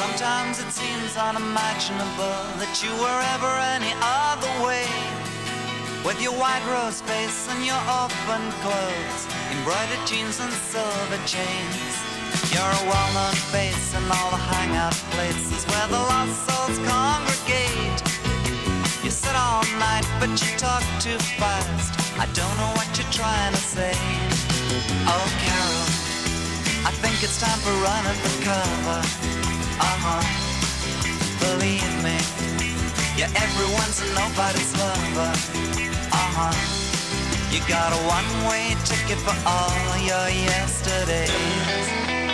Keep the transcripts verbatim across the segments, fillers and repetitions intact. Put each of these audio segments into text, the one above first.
Sometimes it seems unimaginable that you were ever any other way. With your white rose face and your open clothes, embroidered jeans and silver chains. You're a well-known face in all the hangout places where the lost souls congregate. You sit all night but you talk too fast. I don't know what you're trying to say. Oh Carol, I think it's time for running for cover. Uh-huh, believe me, you're everyone's and nobody's lover. Uh-huh, you got a one-way ticket for all your yesterdays.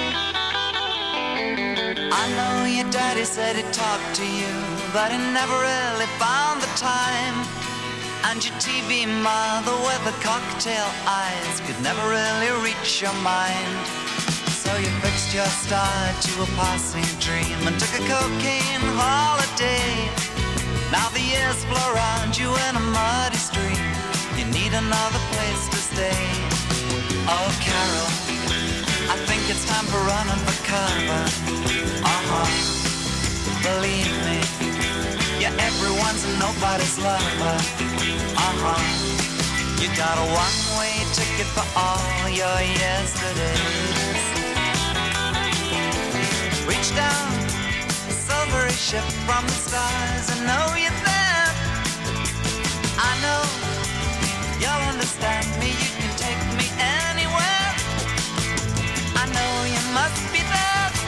I know your daddy said he talked to you, but he never really found the time. And your T V mother with the cocktail eyes could never really reach your mind. So you fixed your star to a passing dream and took a cocaine holiday. Now the years flow around you in a muddy stream. You need another place to stay. Oh Carol, I think it's time for running for cover. Uh-huh, believe me, you're everyone's and nobody's lover. Uh-huh, you got a one-way ticket for all your yesterdays. Reach down, silvery ship from the stars, and know you're there. I know you'll understand me, you can take me anywhere. I know you must be there.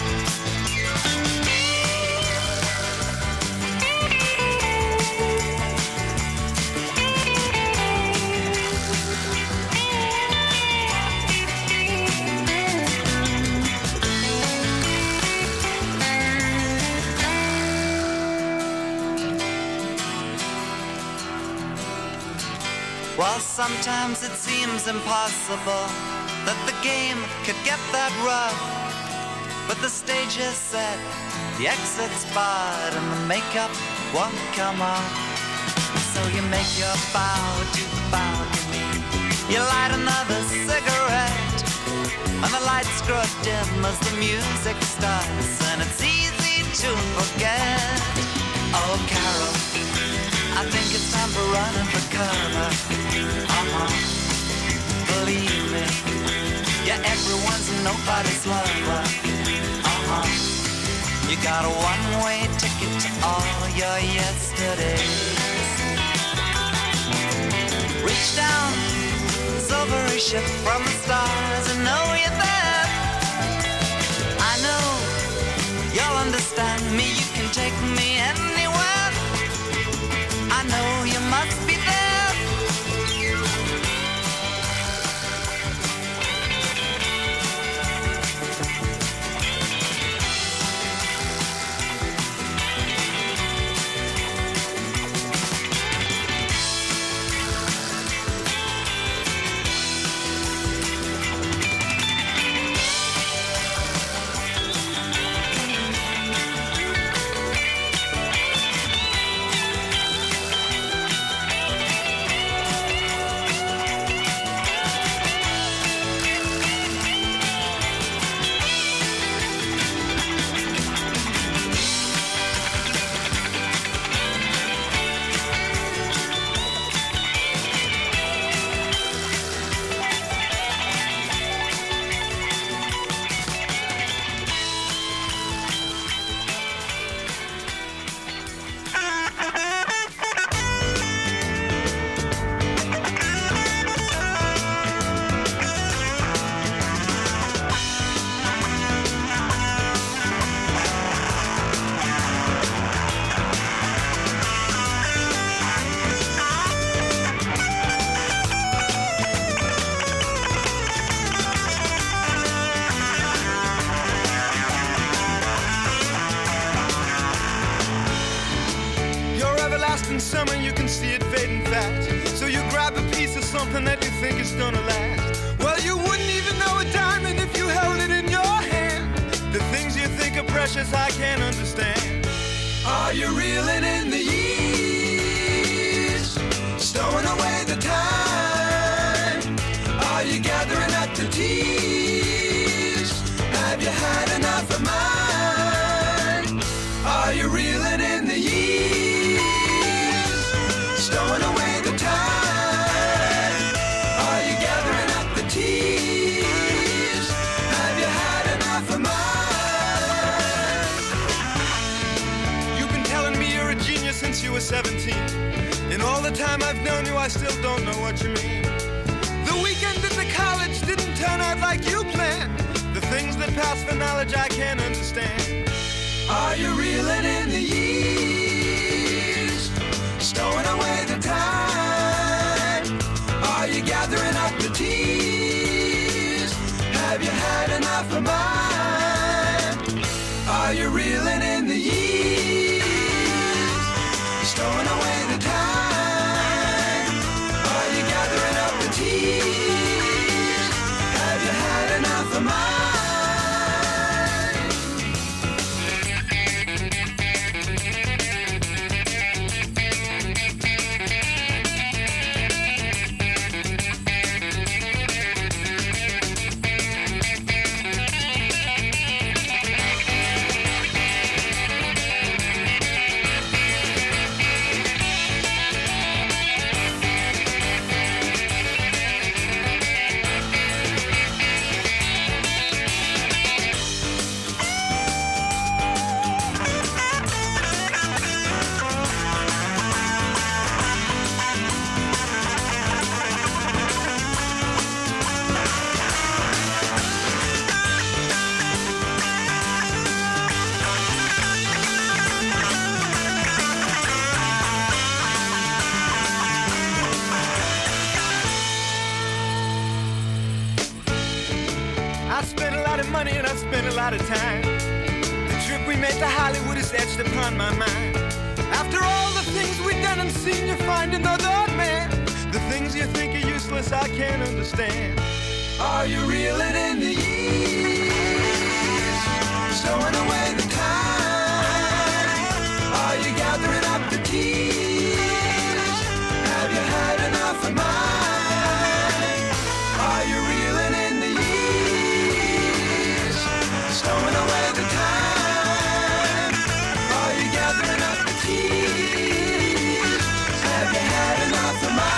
Well, sometimes it seems impossible that the game could get that rough. But the stage is set, the exit's barred, and the makeup won't come off. So you make your bow to the balcony, you light another cigarette, and the lights grow dim as the music starts, and it's easy to forget. Oh, Carol, I think it's time for running for cover. Uh-huh, believe me, you're everyone's and nobody's lover. Uh-huh, you got a one-way ticket to all your yesterdays. Reach down, silvery ship from the stars, and know you're there. I know you'll understand me, you can take me anywhere. I know you must be there. Summer, you can see it fading fast. So you grab a piece of something that you think is gonna last. Well, you wouldn't even know a diamond if you held it in your hand. The things you think are precious, I can't understand. Are you reeling in the years, stowing away the time? Are you gathering up the tears? Have you had enough of mine? the time I've known you, I still don't know what you mean. The weekend at the college didn't turn out like you planned. The things that pass for knowledge I can't understand. Are you reeling in the years, stowing away the time? Are you gathering up the tears? Have you had enough of mine? Are you reeling in the years, stowing away the time? Are you gathering up the tears? Have you had enough of mine? Money and I've spent a lot of time. The trip we made to Hollywood is etched upon my mind. After all the things we've done and seen, you find another man. The things you think are useless, I can't understand. Are you reeling in the years, stowing away the time? Are you gathering up the tears? Have you had enough of mine? Are you reeling in the years, stowing away the time? Are you gathering up the tears? Have you had enough of mine?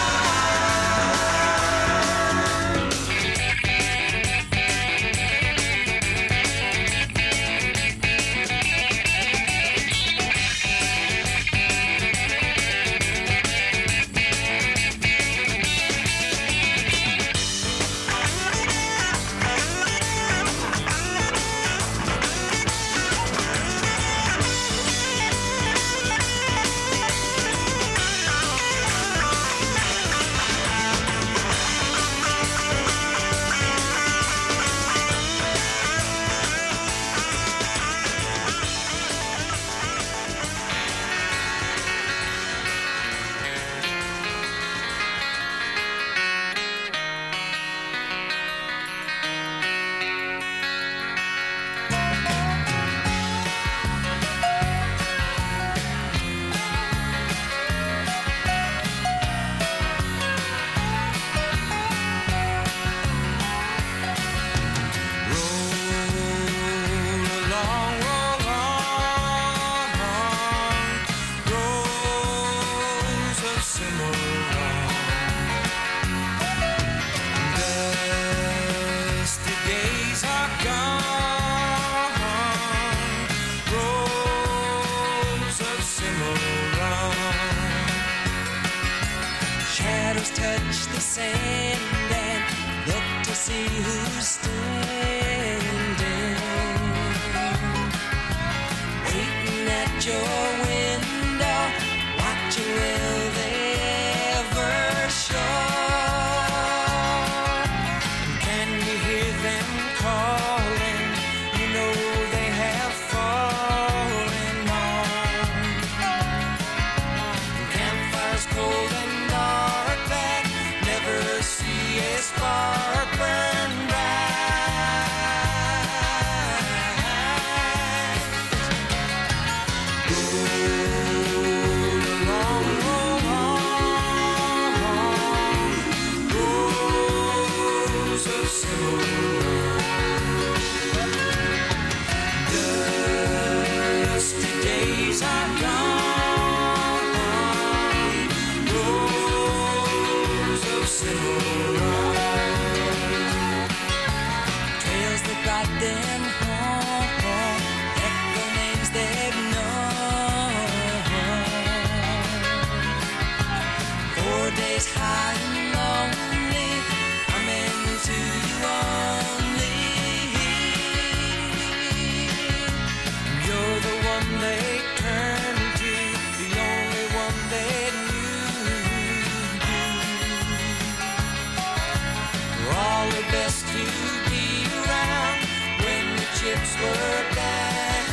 best to be around when the chips were down.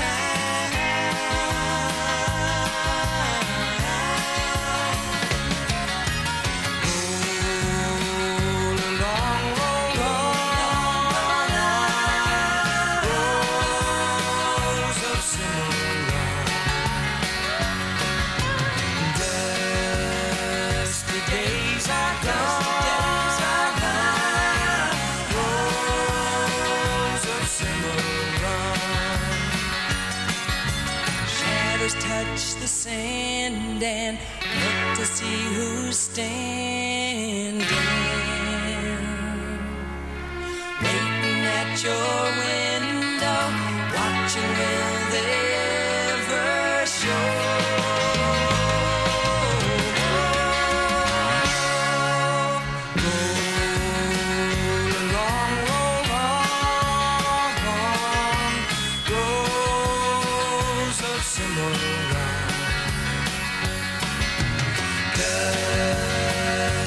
Touch the sand and look to see who's standing, waiting at your window, watching will they ever show. Cimarron.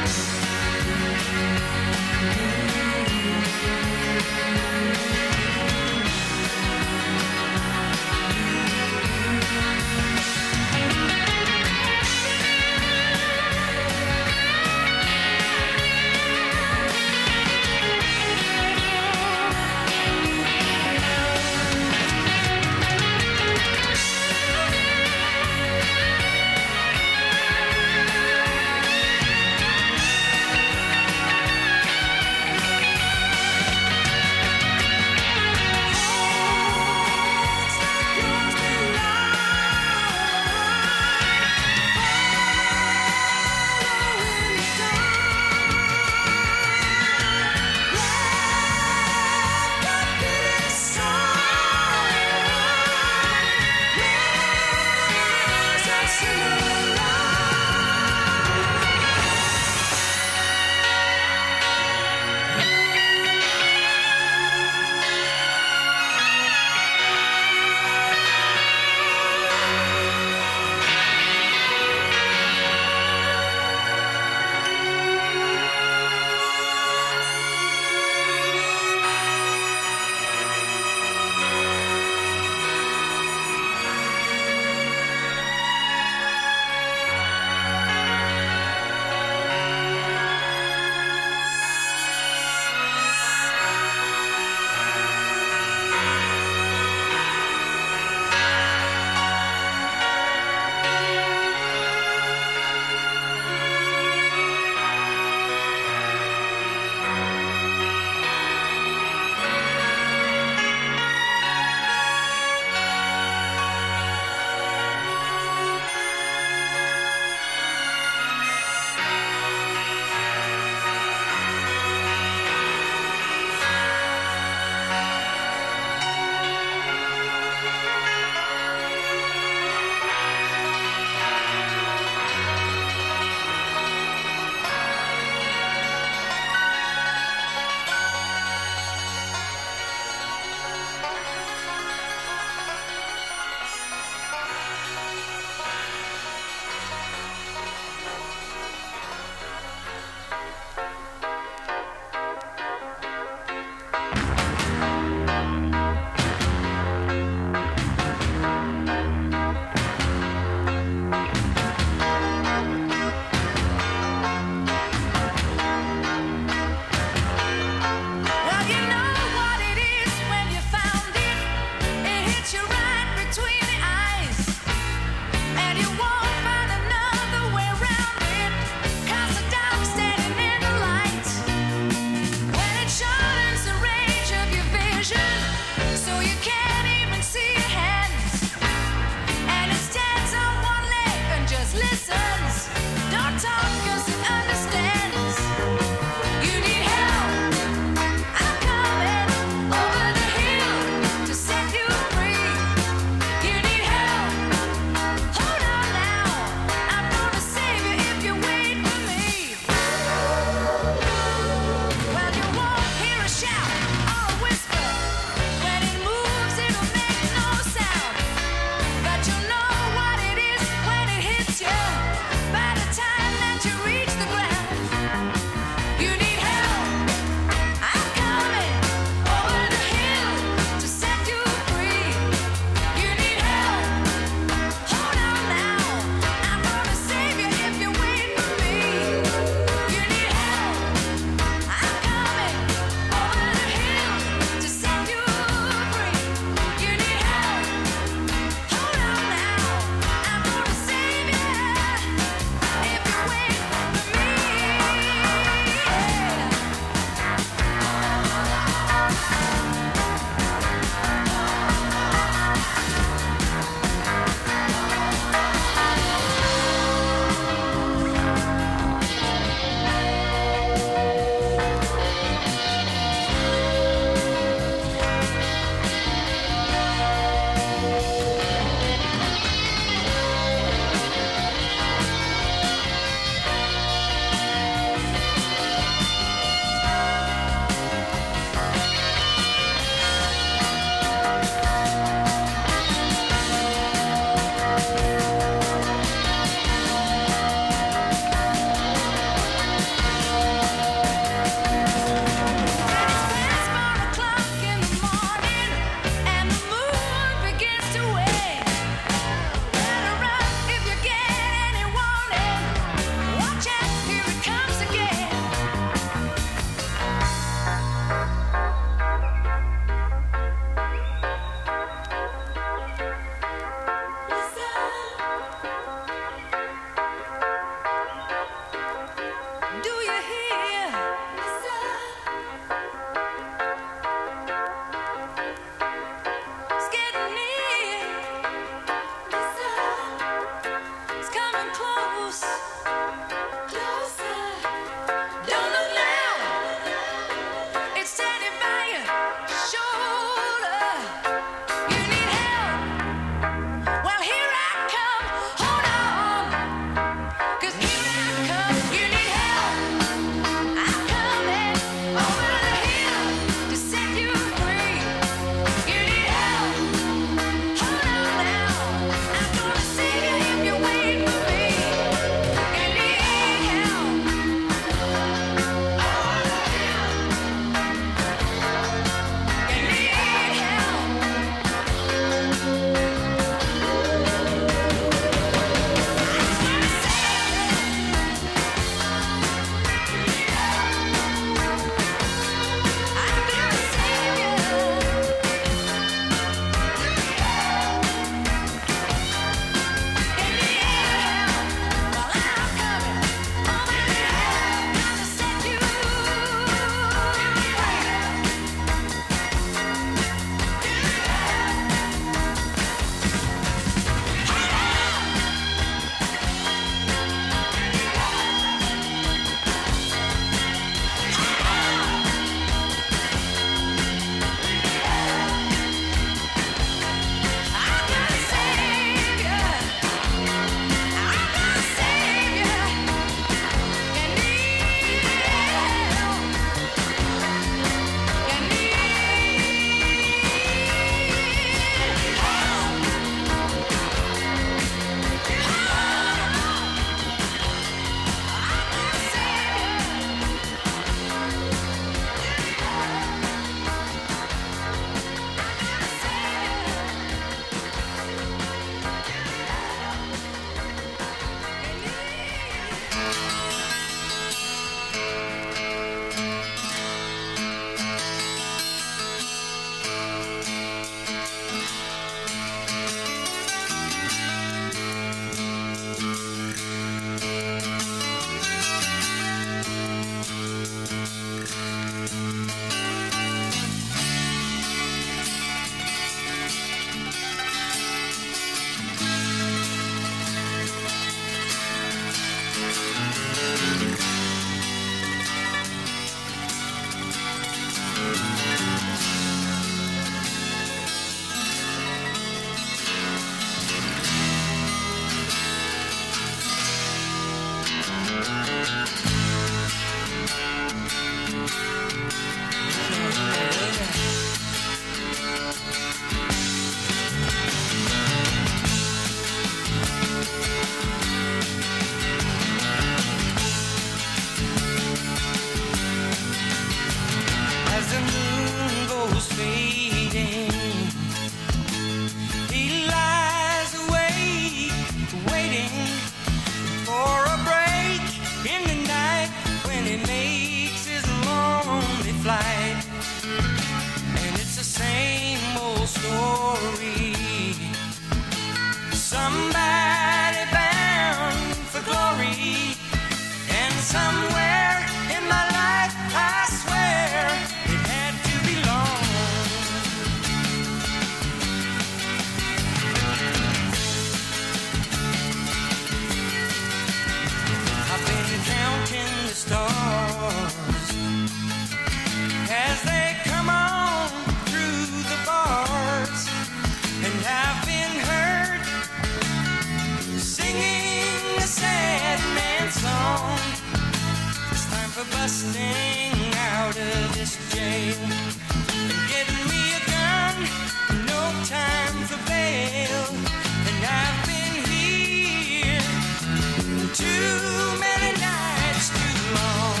this jail and get me a gun, no time for bail. And I've been here too many nights, too long.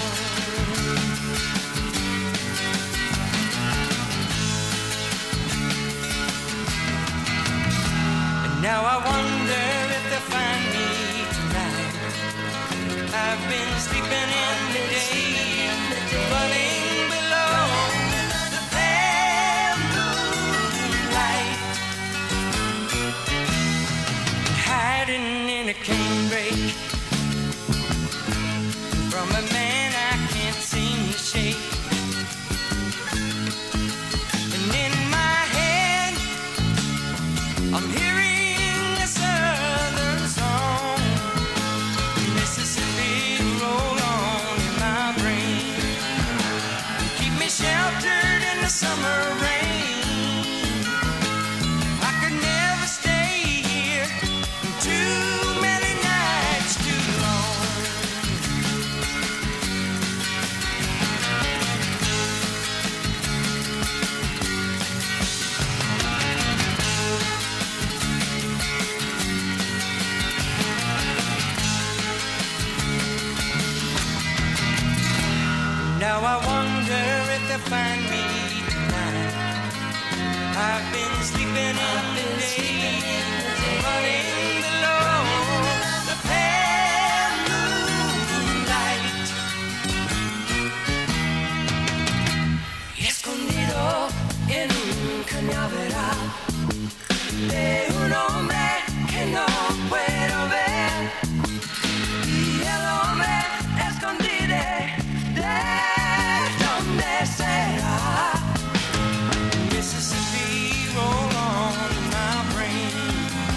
And now I wonder if they'll find me tonight. I've been sleeping in the day, running below the pale moonlight, hiding in a canebrake from a man I can't seem to shake. And in my head, I'm hearing a southern song. Mississippi roll on in my brain, keep me sheltered in the summer rain. I could never stay here too many nights, too long. Now I wonder if they'll find me tonight. I've been sleeping in the day, running below the pale moonlight, escondido en un cañaveral de un hombre que no puedo ver, y el hombre escondido de donde será. Mississippi roll on in my brain,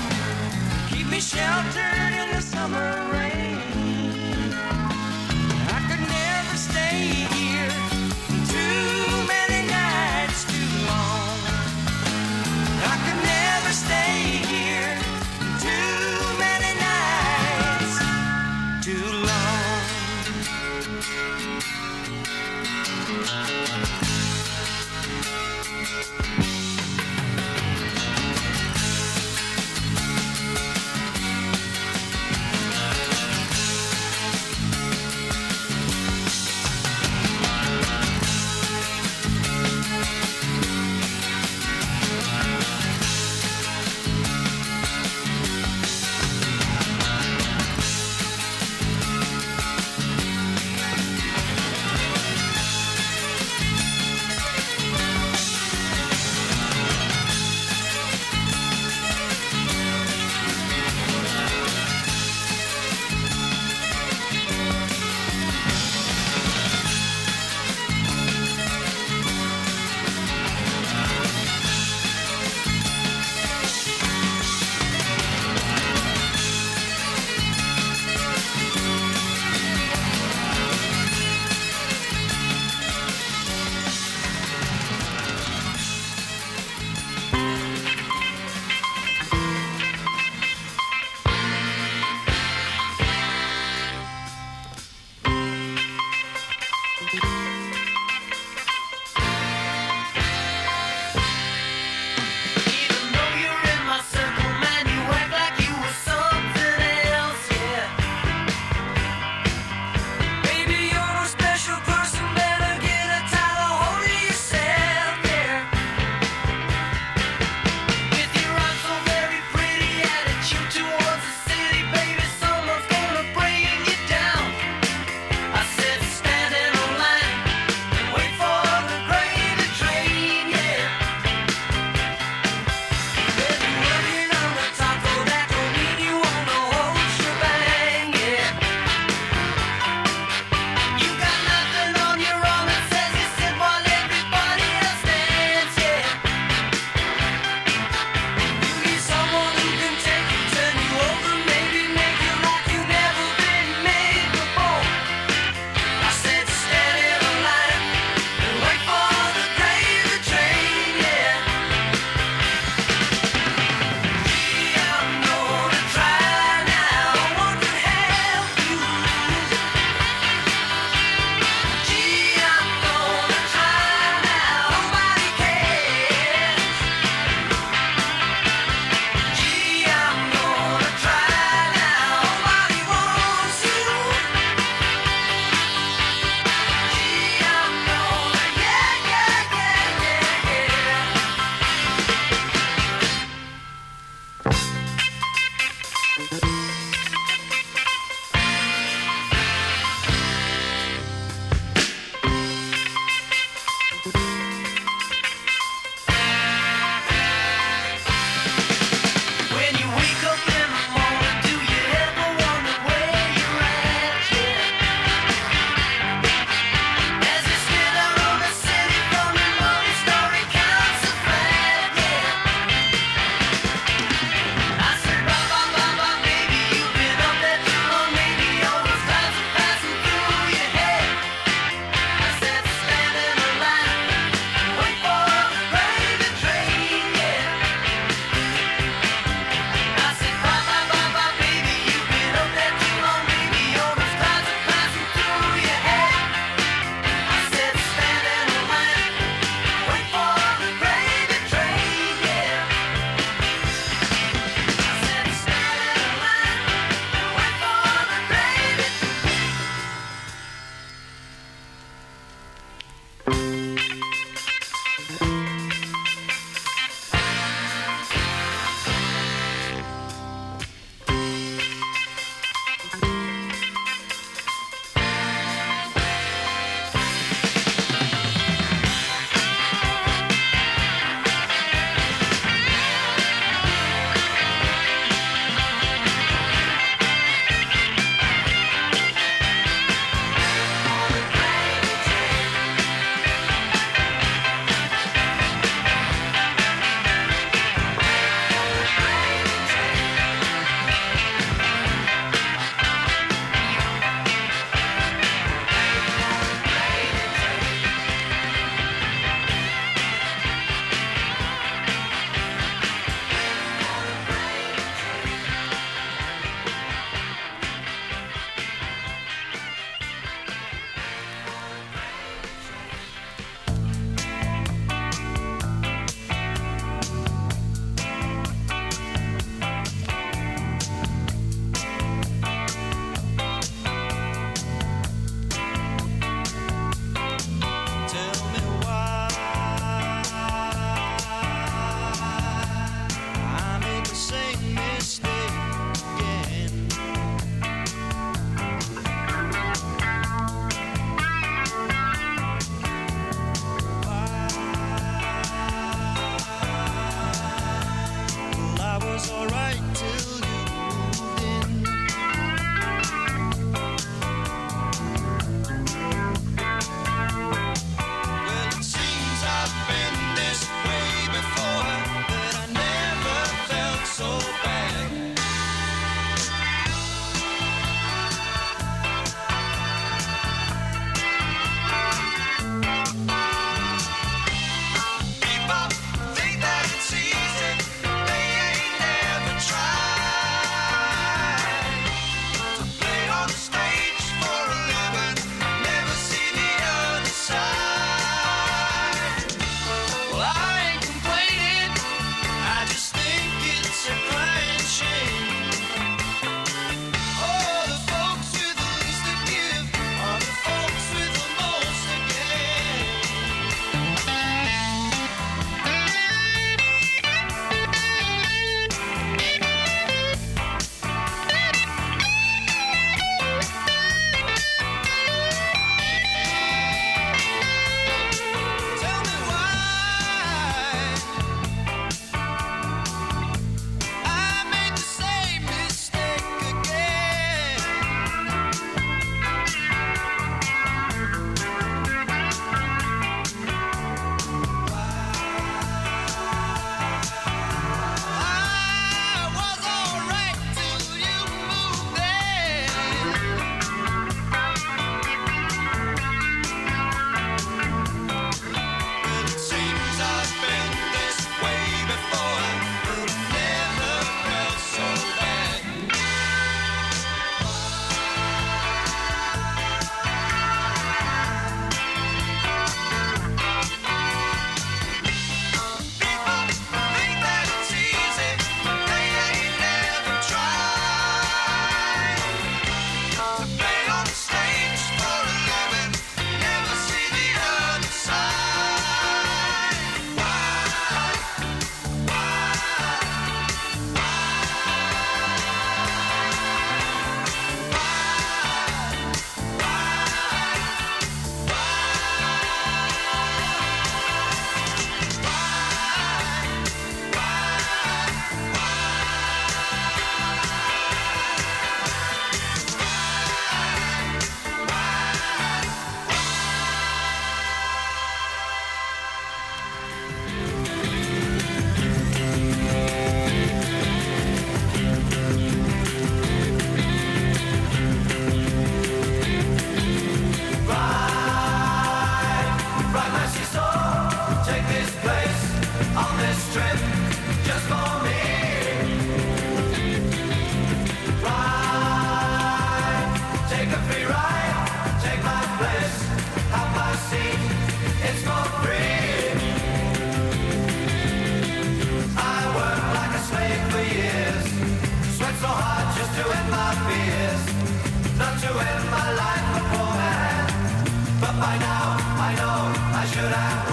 ruined my life beforehand. But by now I know I should have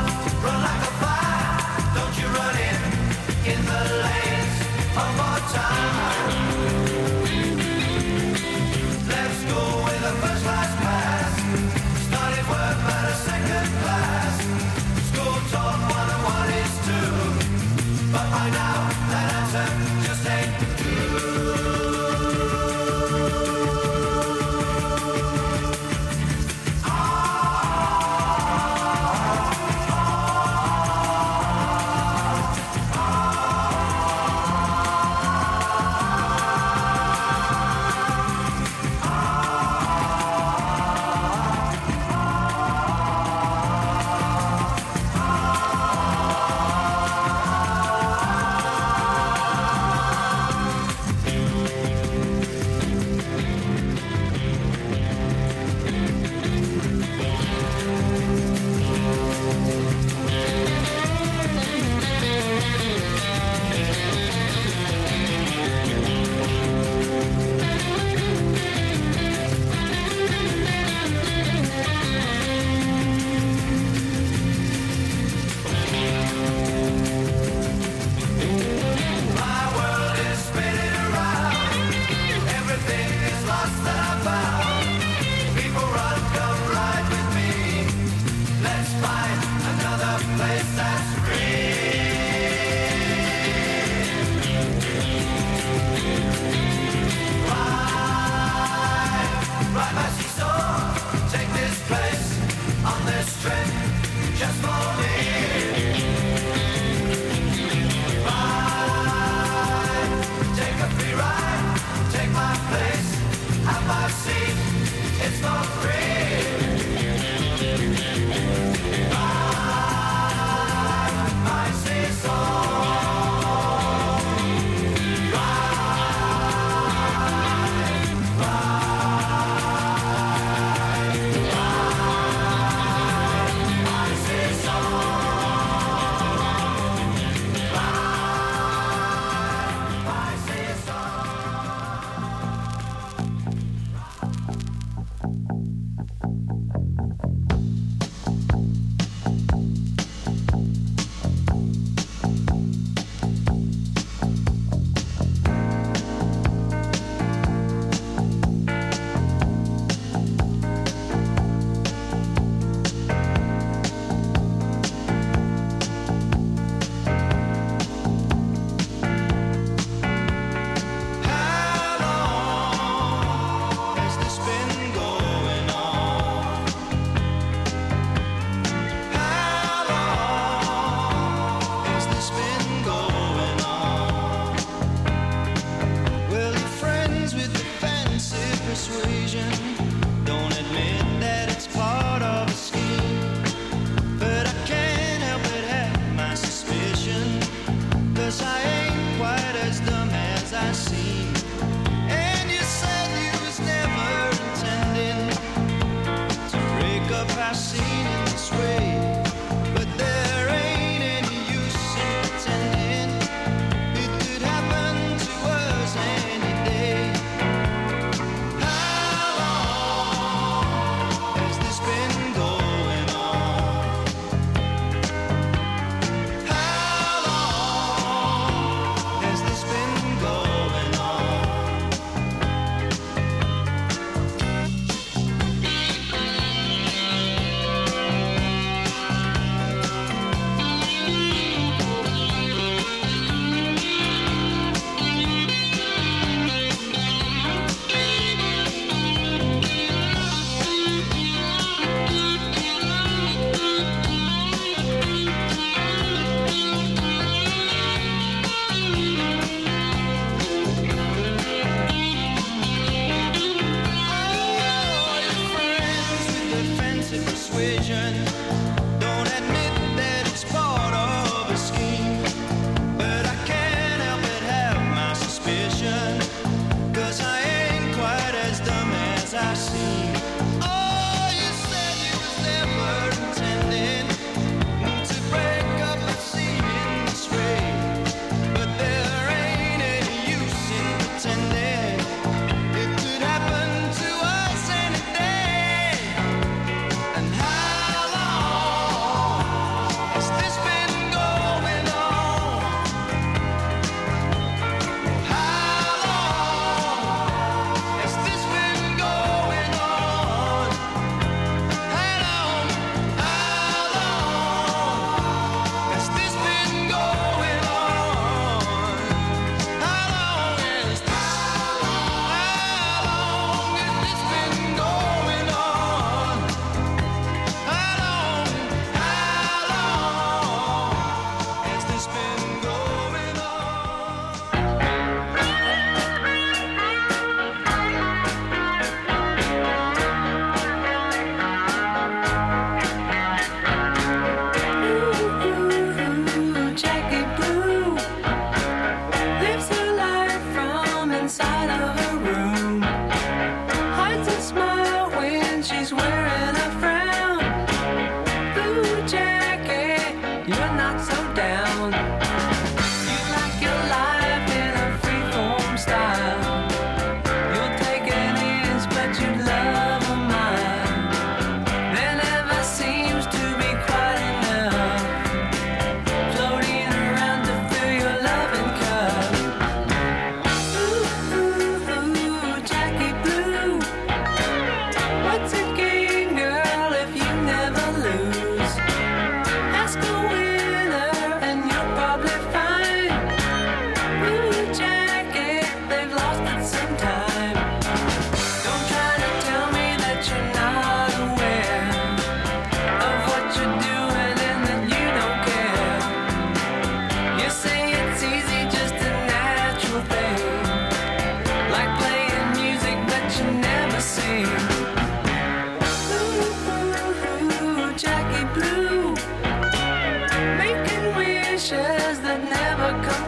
time.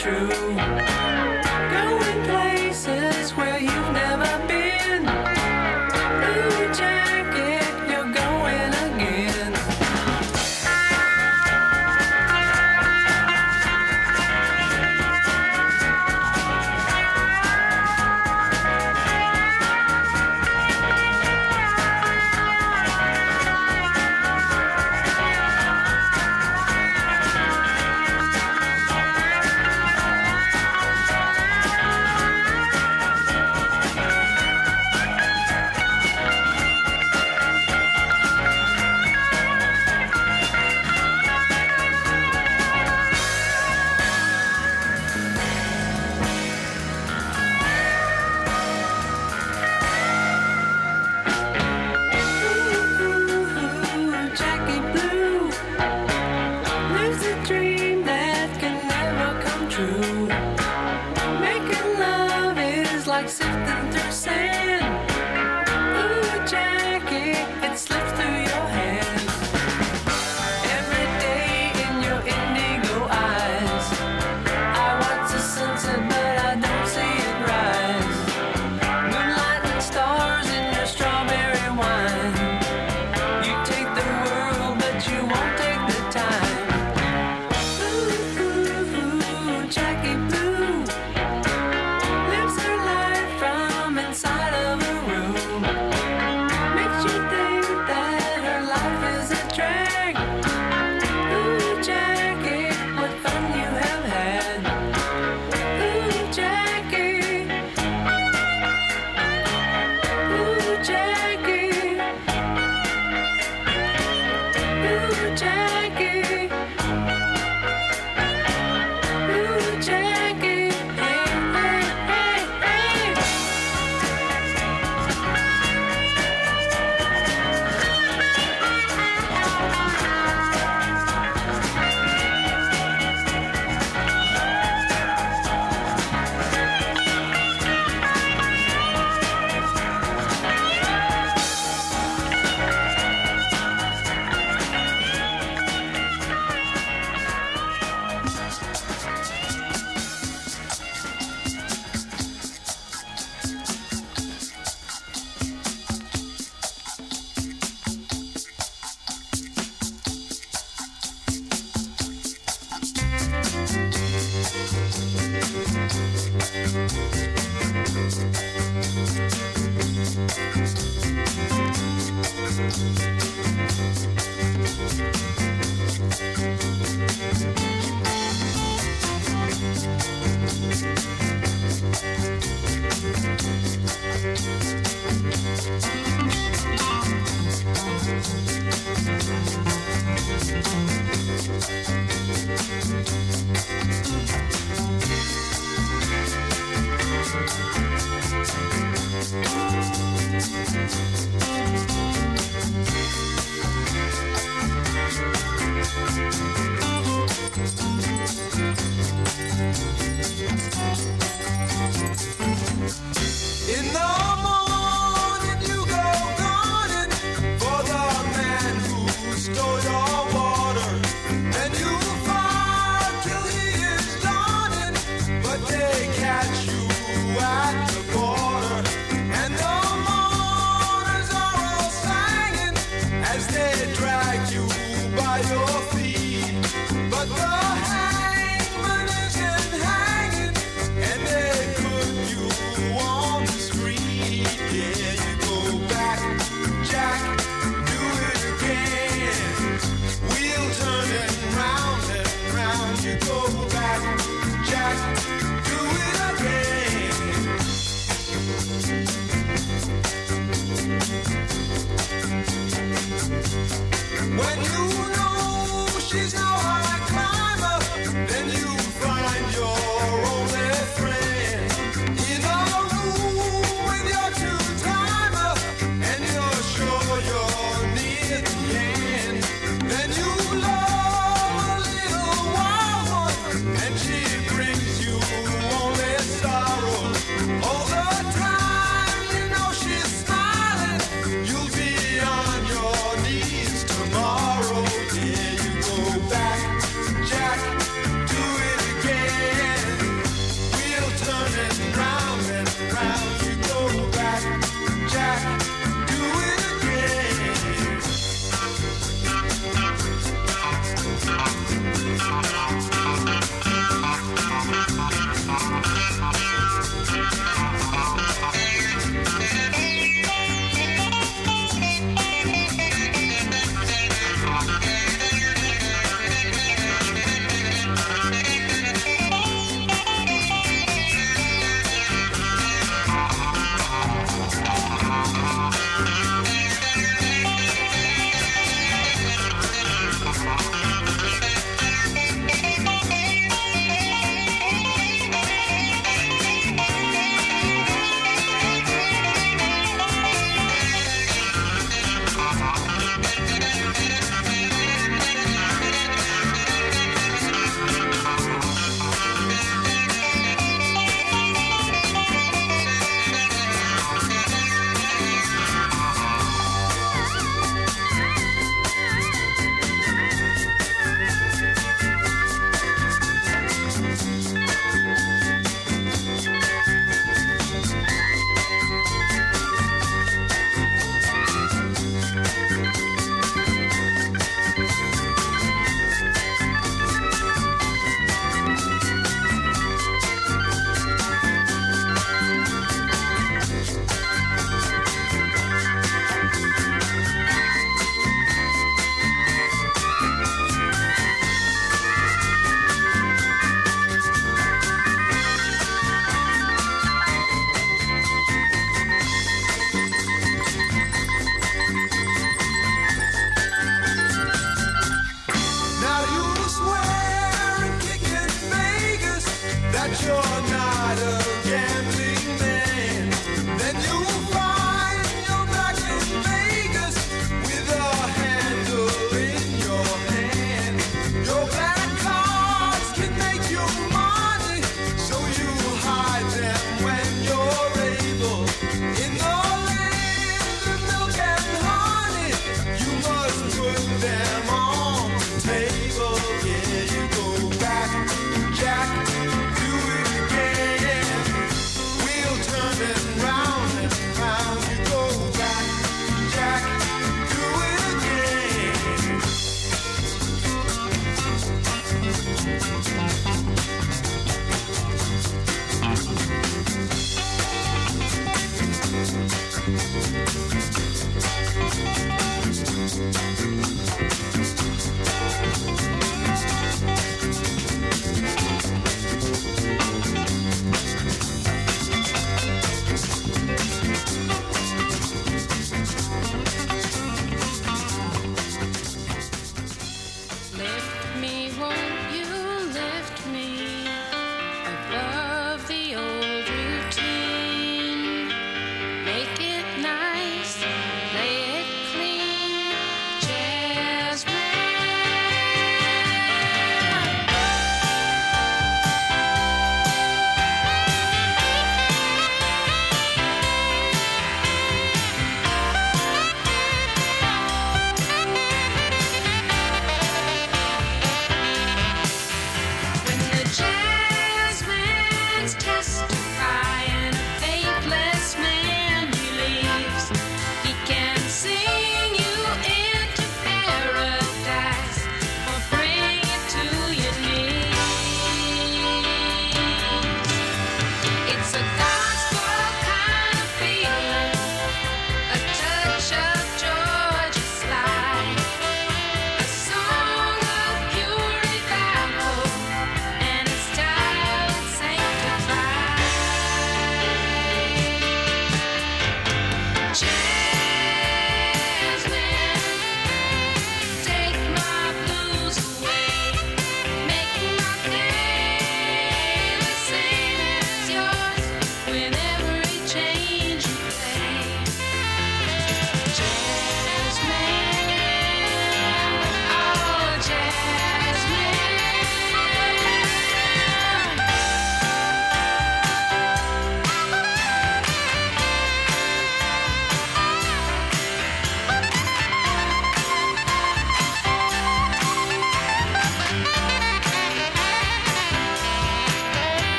true. Going places where you've never been. Blue jacket, you're going again. you're not a gambling man, then you'll find you're back in Vegas with a handle in your hand. Your bad cards can make you money, so you hide them when you're able. In the land of milk and honey, you must put them on the table. Yeah, you go back, Jack, do it again.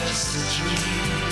just a dream.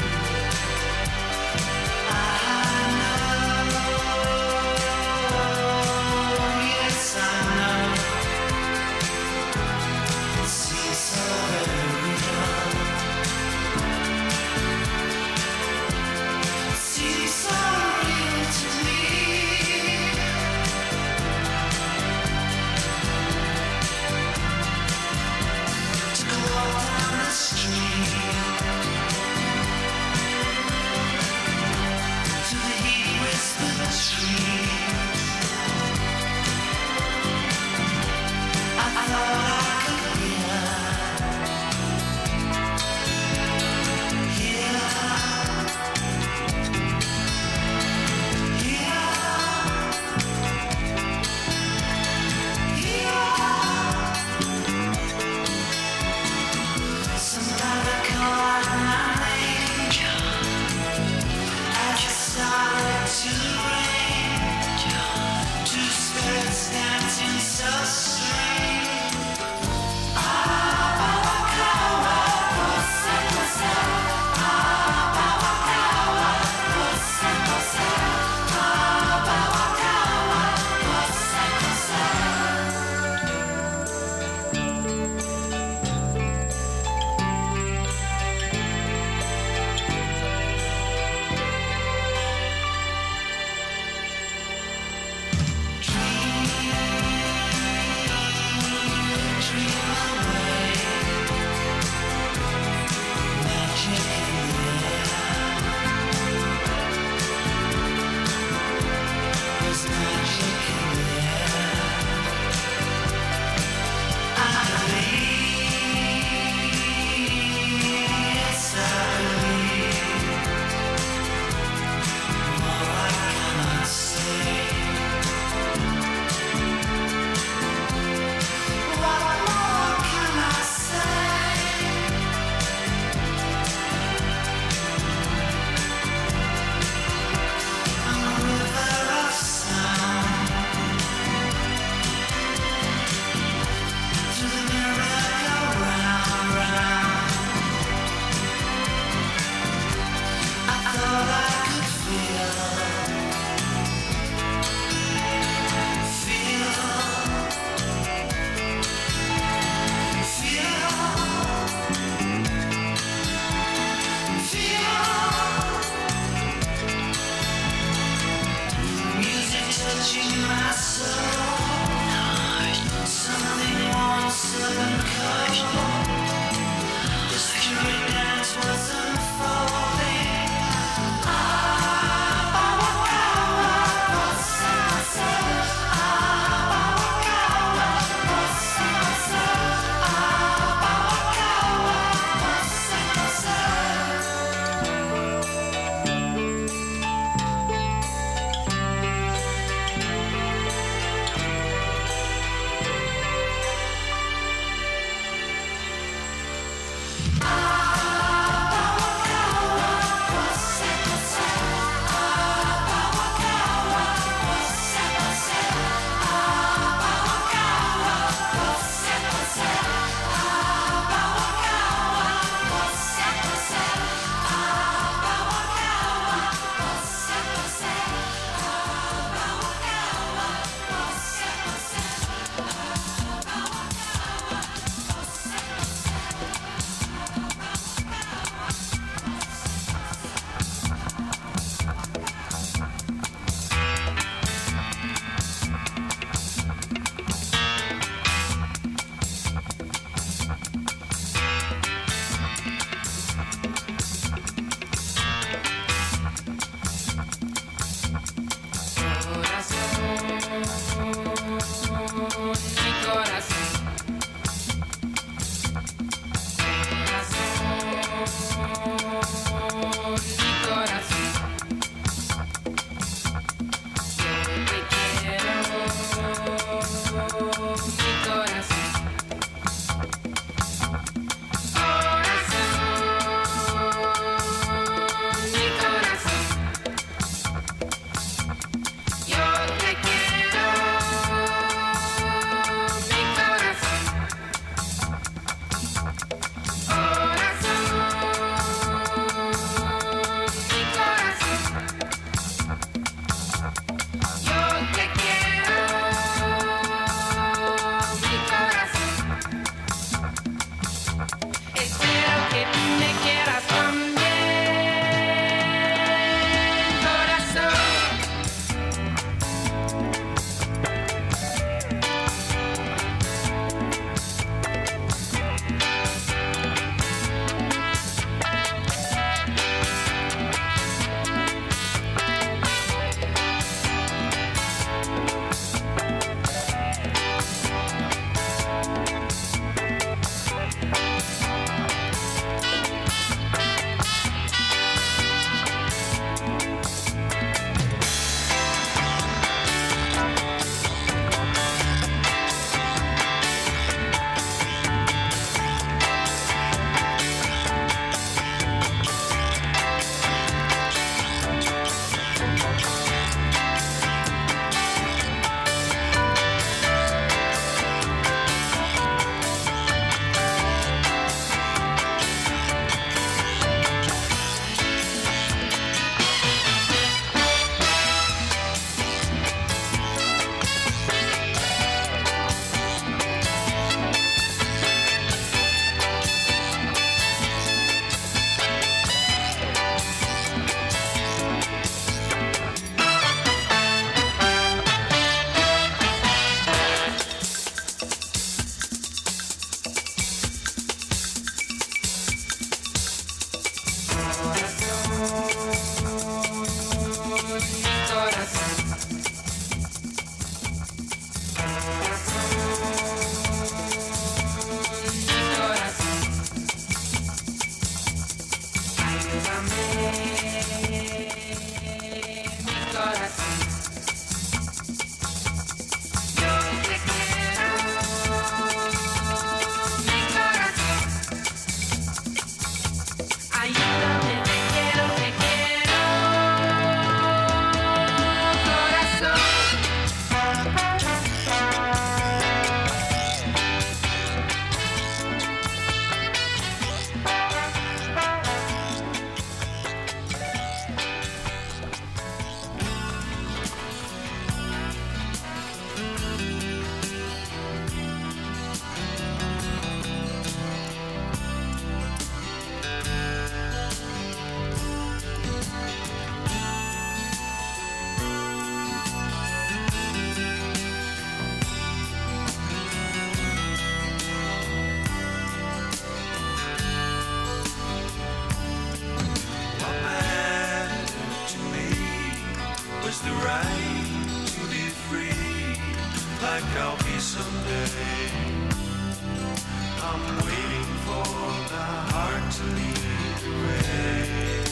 like I'll be someday. I'm waiting for the heart to lead the way.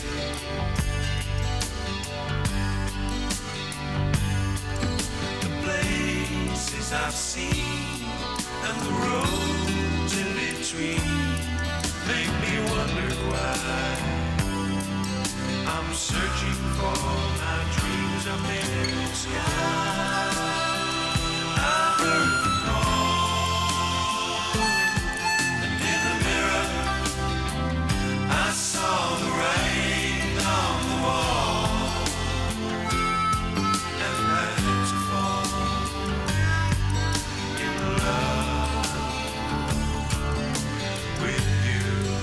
The places I've seen and the roads in between make me wonder why I'm searching for my dreams up in the sky. I heard the call, and in the mirror I saw the writing on the wall, and I had to fall in love with you.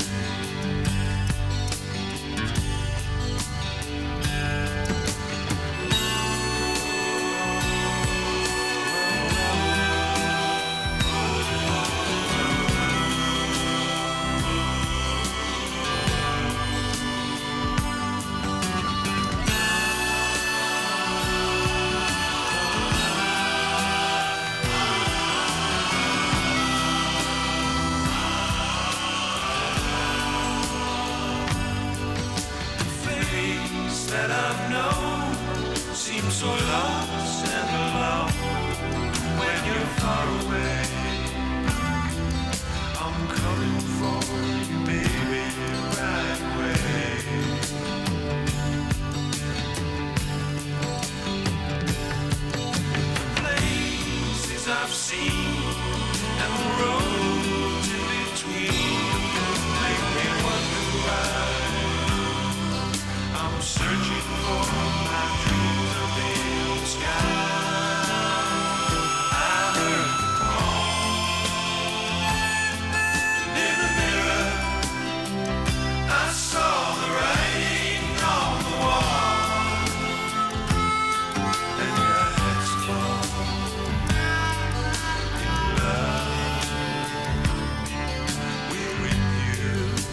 That I've known seems so lost and alone when you're far away. I'm coming for you, baby, right away. The places I've seen and the roads in between make me wonder why I'm searching for my dreams up in the sky. I heard the call, and in the mirror I saw the writing on the wall, and I had to fall in love with you.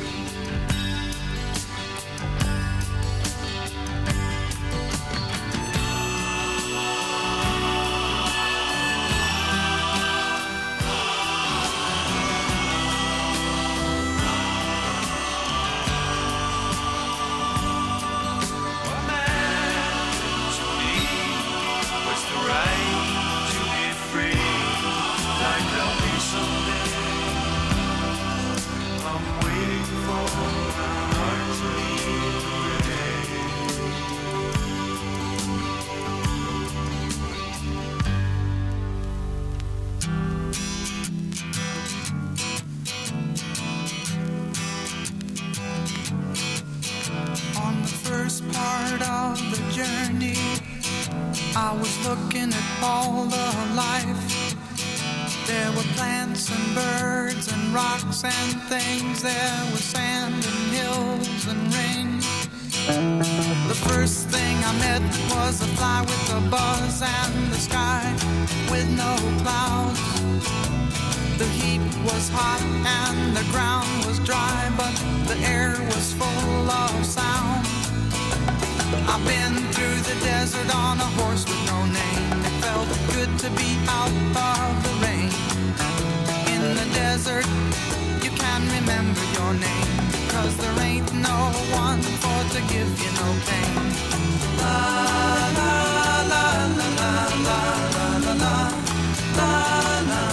On the first part of the journey, I was looking at all the life. There were plants and birds and rocks and things. There was sand and hills and rain. The first thing I met was a fly with a buzz and the sky with no clouds. The heat was hot and the ground was dry, but the air was full of sound. I've been through the desert on a horse with no name. It felt good to be out of the rain. In the desert, you can remember your name, 'cause there ain't no one for to give you no pain. La la la la la la la la la la.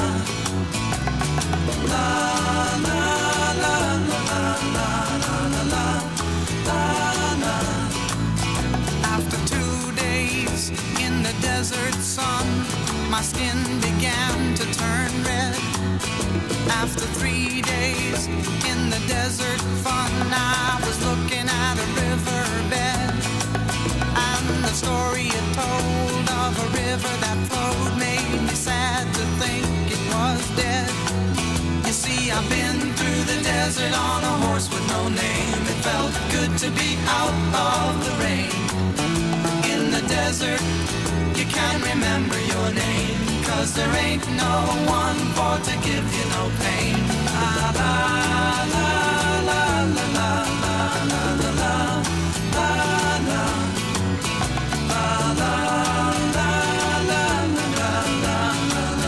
La la la la la la la la la la. After two days in the desert sun, my skin began to turn red. After three days in the desert fun, I was looking at a riverbed, and the story it told of a river that flowed made me sad to think it was dead. You see, I've been through the desert on a horse with no name. It felt good to be out of the rain. In the desert, you can't remember your name, 'cause there ain't no one for to give you no pain. La la la la la la la la la la la la la la la la la la.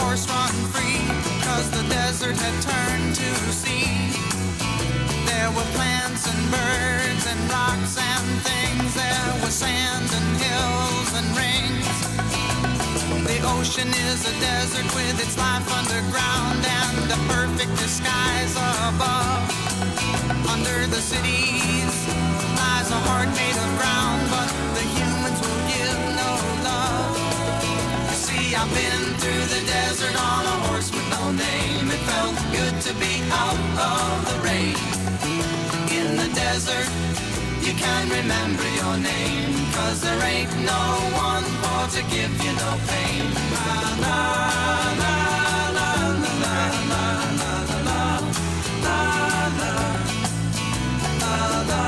horse run free, 'cause the desert had turned to sea. There were plants and birds and rocks and things. There was sand and hills and rings. The ocean is a desert with its life underground and a perfect disguise above. Under the cities lies a heart made of ground, but the humans will give no love. You see, I've been through the desert on a horse with no name. It felt good to be out of the rain. In the desert, you can remember your name, 'cause there ain't no one for to give you no pain. La la la la la la la la la la la la la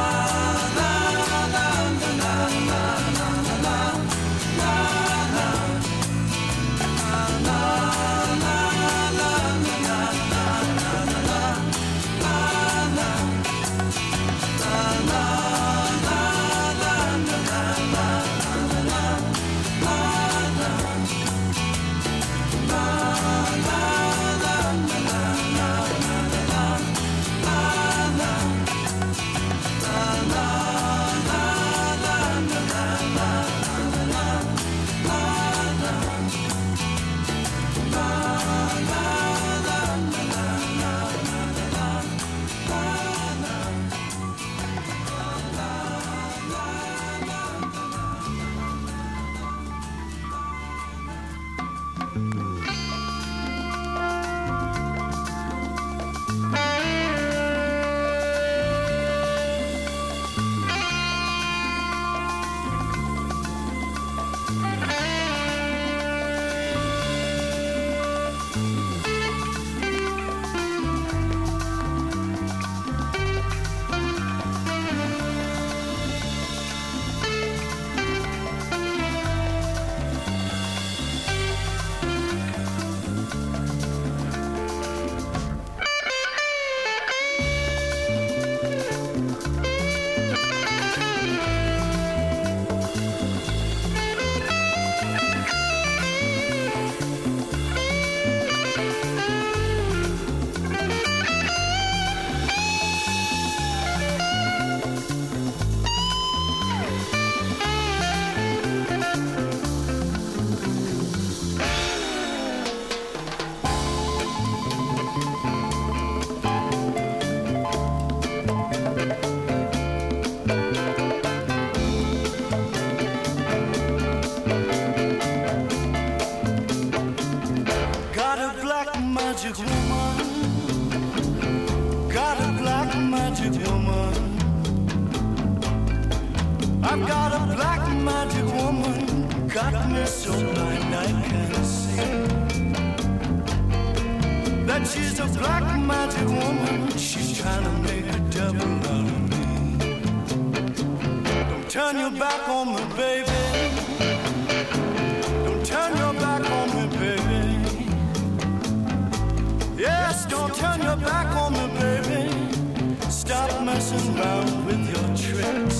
I've got a black magic woman, got me so blind I can't see. That she's a black magic woman, she's trying to make a devil out of me. Don't turn your back on me, baby. Don't turn your back on me, baby. Yes, don't turn your back on me, baby. Stop messing around with your tricks.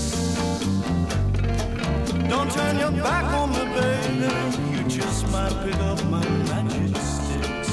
Don't turn your back on me, baby. You just might pick up my magic sticks.